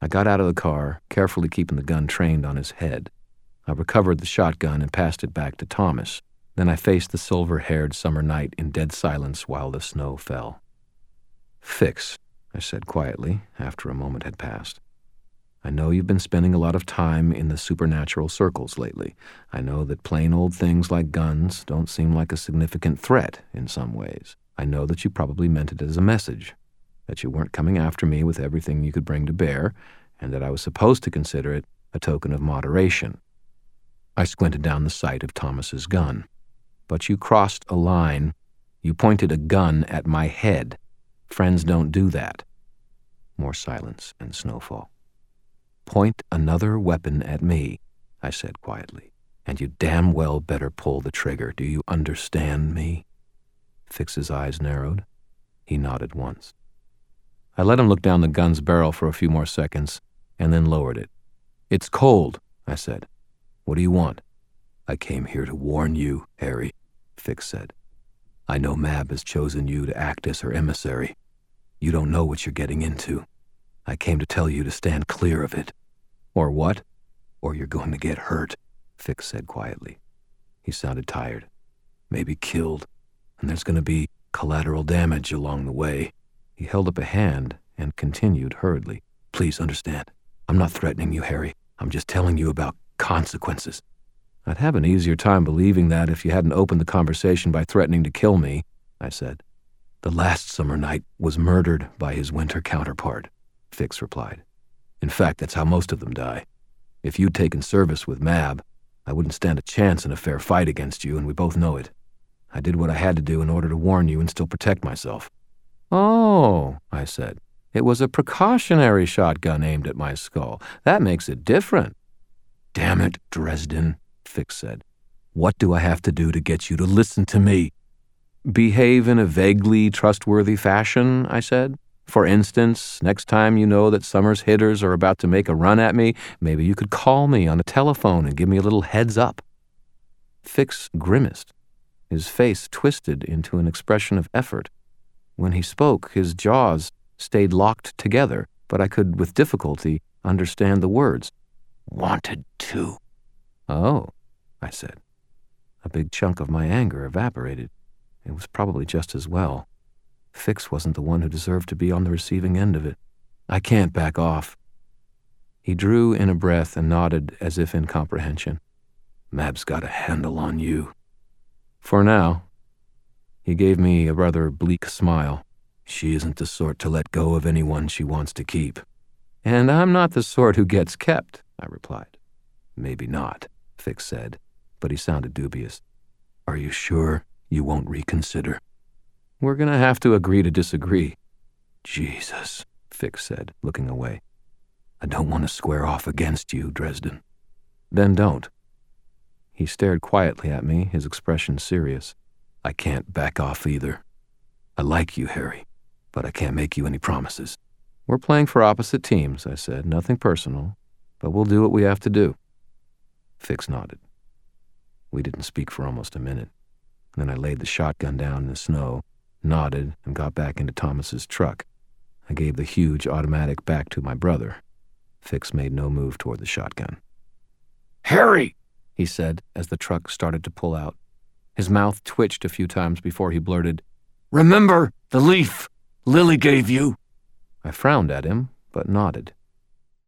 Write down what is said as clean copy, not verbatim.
I got out of the car, carefully keeping the gun trained on his head. I recovered the shotgun and passed it back to Thomas. Then I faced the silver-haired summer night in dead silence while the snow fell. "Fix," I said quietly, after a moment had passed. "I know you've been spending a lot of time in the supernatural circles lately. I know that plain old things like guns don't seem like a significant threat in some ways. I know that you probably meant it as a message, that you weren't coming after me with everything you could bring to bear, and that I was supposed to consider it a token of moderation." I squinted down the sight of Thomas's gun. "But you crossed a line. You pointed a gun at my head. Friends don't do that." More silence and snowfall. "Point another weapon at me," I said quietly, "and you damn well better pull the trigger. Do you understand me?" Fix's eyes narrowed. He nodded once. I let him look down the gun's barrel for a few more seconds, and then lowered it. "It's cold," I said. "What do you want?" "I came here to warn you, Harry," Fix said. "I know Mab has chosen you to act as her emissary. You don't know what you're getting into. I came to tell you to stand clear of it." "Or what?" "Or you're going to get hurt," Fix said quietly. He sounded tired. "Maybe killed, and there's going to be collateral damage along the way." He held up a hand and continued hurriedly. "Please understand. I'm not threatening you, Harry. I'm just telling you about consequences." "I'd have an easier time believing that if you hadn't opened the conversation by threatening to kill me," I said. "The last summer night was murdered by his winter counterpart," Fix replied. "In fact, that's how most of them die. If you'd taken service with Mab, I wouldn't stand a chance in a fair fight against you, and we both know it. I did what I had to do in order to warn you and still protect myself." "Oh," I said. "It was a precautionary shotgun aimed at my skull. That makes it different." "Damn it, Dresden," Fix said. "What do I have to do to get you to listen to me?" "Behave in a vaguely trustworthy fashion," I said. "For instance, next time you know that Summer's hitters are about to make a run at me, maybe you could call me on a telephone and give me a little heads up." Fix grimaced. His face twisted into an expression of effort. When he spoke, his jaws stayed locked together, but I could, with difficulty, understand the words. "Wanted to." "Oh," I said. A big chunk of my anger evaporated. It was probably just as well. Fix wasn't the one who deserved to be on the receiving end of it. "I can't back off." He drew in a breath and nodded as if in comprehension. "Mab's got a handle on you." "For now." He gave me a rather bleak smile. "She isn't the sort to let go of anyone she wants to keep." "And I'm not the sort who gets kept," I replied. "Maybe not," Fix said, but he sounded dubious. "Are you sure you won't reconsider?" "We're going to have to agree to disagree." "Jesus," Fix said, looking away. "I don't want to square off against you, Dresden." "Then don't." He stared quietly at me, his expression serious. "I can't back off either. I like you, Harry, but I can't make you any promises." "We're playing for opposite teams," I said. "Nothing personal, but we'll do what we have to do." Fix nodded. We didn't speak for almost a minute. Then I laid the shotgun down in the snow, nodded, and got back into Thomas's truck. I gave the huge automatic back to my brother. Fix made no move toward the shotgun. "Harry!" he said as the truck started to pull out. His mouth twitched a few times before he blurted, "Remember the leaf Lily gave you?" I frowned at him, but nodded.